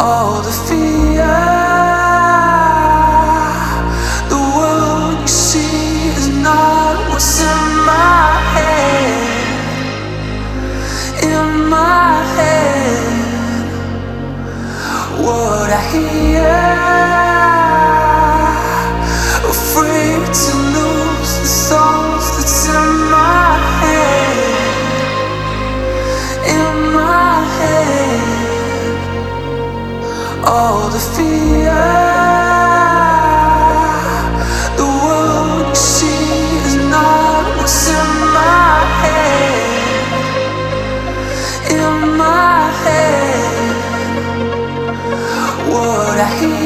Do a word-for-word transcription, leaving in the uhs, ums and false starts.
All the fear, the world you see is not what's in my head. In my head, what I hear, afraid to lose the thoughts that's in my head. In my head, all the fear, the world you see is not what's in my head. In my head, what I hear.